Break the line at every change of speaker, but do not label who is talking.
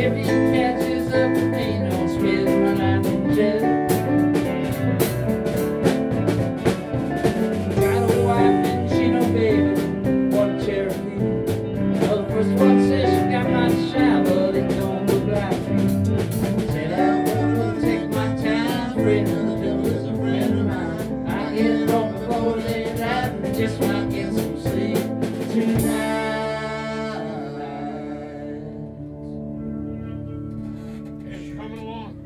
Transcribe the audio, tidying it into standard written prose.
If he catches up, ain't no spitting my life in jail. Got a wife and she no baby, what a Cherokee. Well, the first one says she got my shine, but it don't look like me. Said I will take my time, afraid of the devil is a friend of mine. I get drunk before they die, just might get some sleep.